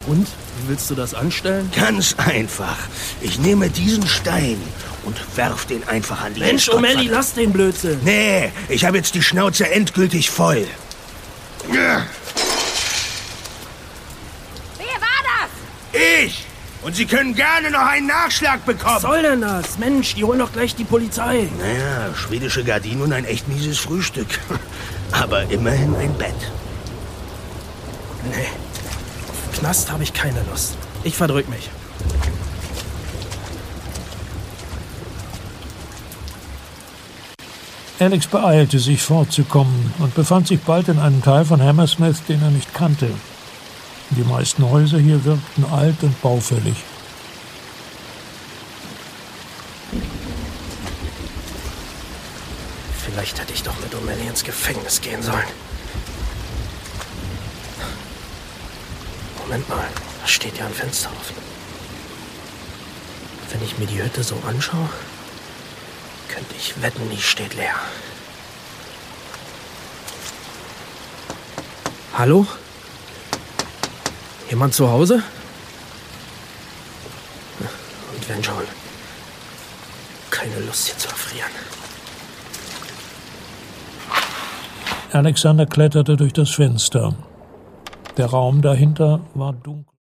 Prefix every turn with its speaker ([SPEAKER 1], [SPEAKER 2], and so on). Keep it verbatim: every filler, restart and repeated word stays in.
[SPEAKER 1] Und? Wie willst du das anstellen?
[SPEAKER 2] Ganz einfach. Ich nehme diesen Stein und werf den einfach an die
[SPEAKER 1] Mensch, O'Malley, lass den Blödsinn.
[SPEAKER 2] Nee, ich habe jetzt die Schnauze endgültig voll.
[SPEAKER 3] Wer war das?
[SPEAKER 2] Ich! Und Sie können gerne noch einen Nachschlag bekommen.
[SPEAKER 1] Was soll denn das? Mensch, die holen doch gleich die Polizei.
[SPEAKER 2] Naja, schwedische Gardinen und ein echt mieses Frühstück. Aber immerhin ein Bett.
[SPEAKER 1] Nee, auf Knast habe ich keine Lust. Ich verdrück mich.
[SPEAKER 4] Alex beeilte sich fortzukommen und befand sich bald in einem Teil von Hammersmith, den er nicht kannte. Die meisten Häuser hier wirkten alt und baufällig.
[SPEAKER 1] Vielleicht hätte ich doch mit O'Malley ins Gefängnis gehen sollen. Moment mal, da steht ja ein Fenster offen. Wenn ich mir die Hütte so anschaue, könnte ich wetten, die steht leer. Hallo? Jemand zu Hause? Und wenn schon, keine Lust hier zu erfrieren.
[SPEAKER 4] Alexander kletterte durch das Fenster. Der Raum dahinter war dunkel.